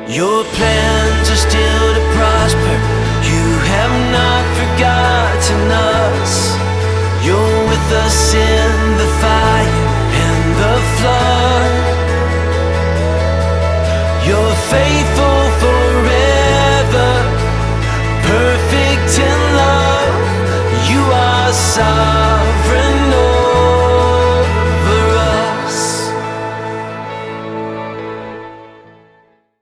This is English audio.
Your plans are still to prosper. You have not forgotten us. You're with us in the fire and the flood. You're faithful forever, perfect in love. You are sovereign.